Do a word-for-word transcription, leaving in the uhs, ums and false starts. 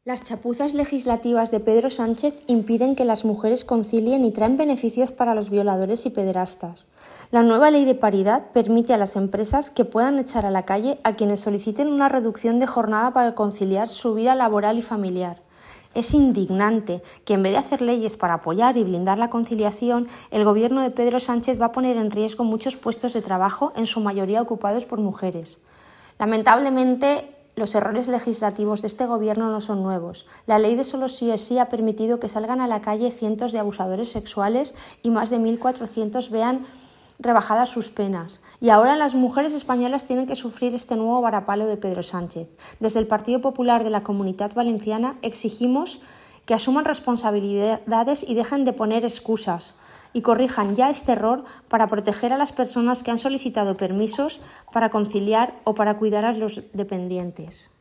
Las chapuzas legislativas de Pedro Sánchez impiden que las mujeres concilien y traen beneficios para los violadores y pederastas. La nueva ley de paridad permite a las empresas que puedan echar a la calle a quienes soliciten una reducción de jornada para conciliar su vida laboral y familiar. Es indignante que en vez de hacer leyes para apoyar y blindar la conciliación, el gobierno de Pedro Sánchez va a poner en riesgo muchos puestos de trabajo, en su mayoría ocupados por mujeres. Lamentablemente, los errores legislativos de este gobierno no son nuevos. La ley de solo sí es sí ha permitido que salgan a la calle cientos de abusadores sexuales y más de mil cuatrocientos vean rebajadas sus penas. Y ahora las mujeres españolas tienen que sufrir este nuevo varapalo de Pedro Sánchez. Desde el Partido Popular de la Comunitat Valenciana exigimos que asuman responsabilidades y dejen de poner excusas y corrijan ya este error para proteger a las personas que han solicitado permisos para conciliar o para cuidar a los dependientes.